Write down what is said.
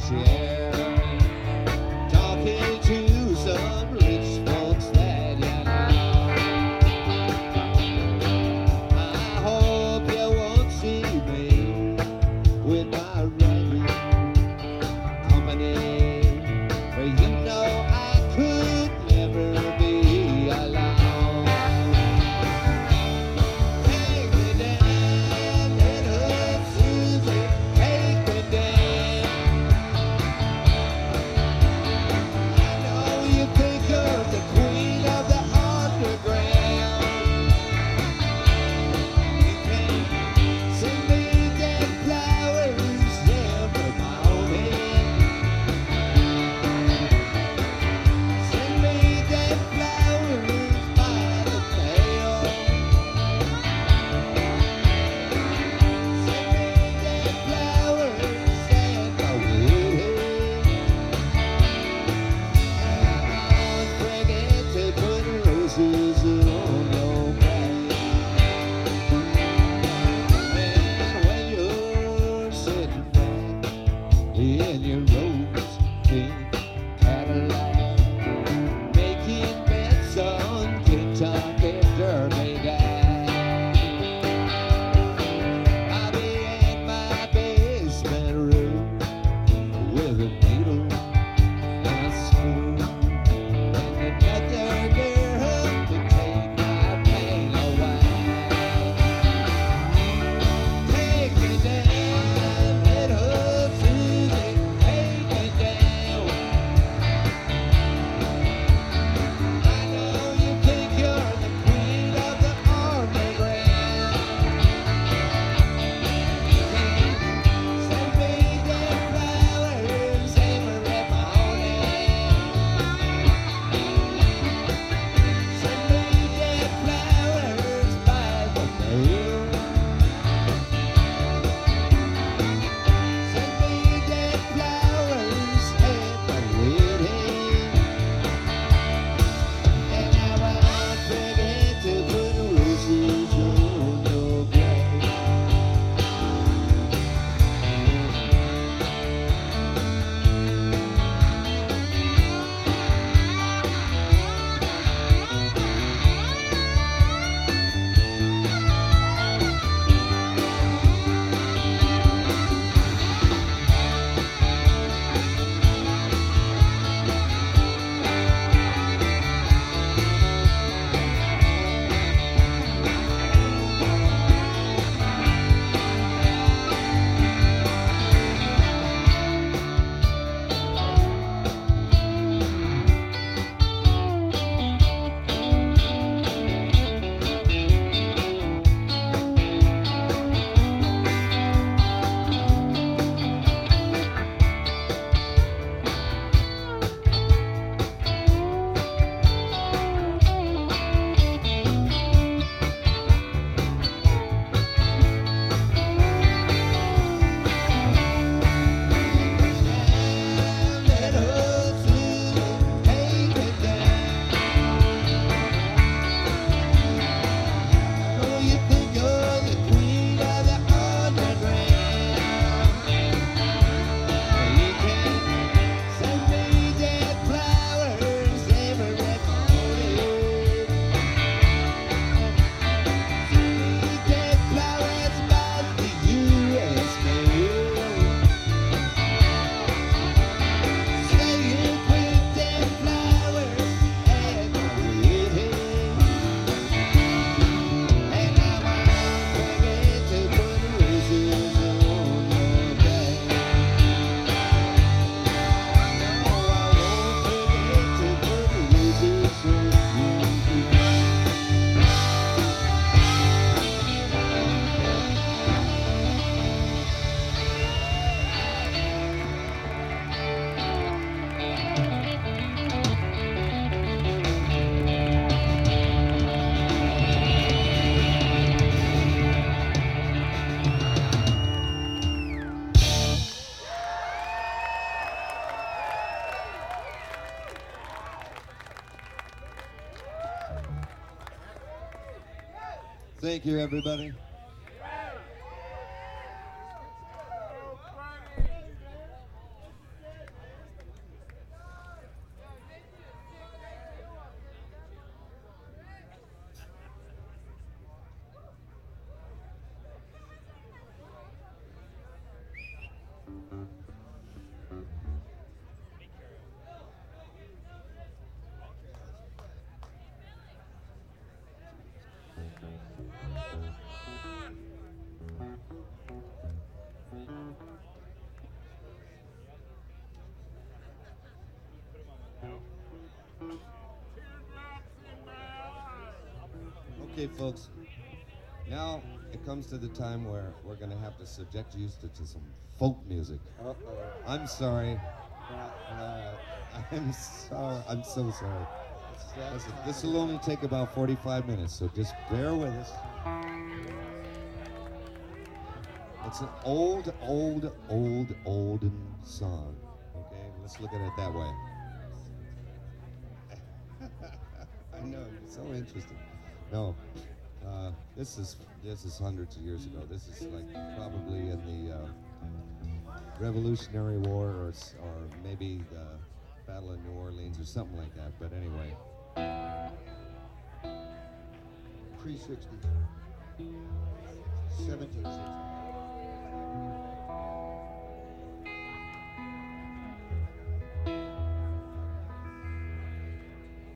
Thank you, everybody. Okay, folks. Now it comes to the time where we're going to have to subject you to some folk music. Uh-oh. I'm sorry. I'm sorry. I'm so sorry. Listen, this will only take about 45 minutes, so just bear with us. It's an olden song. Okay, let's look at it that way. I know, it's so interesting. No, this is hundreds of years ago. This is like probably in the Revolutionary War, or maybe the Battle of New Orleans or something like that. But anyway, Pre-60. 1760.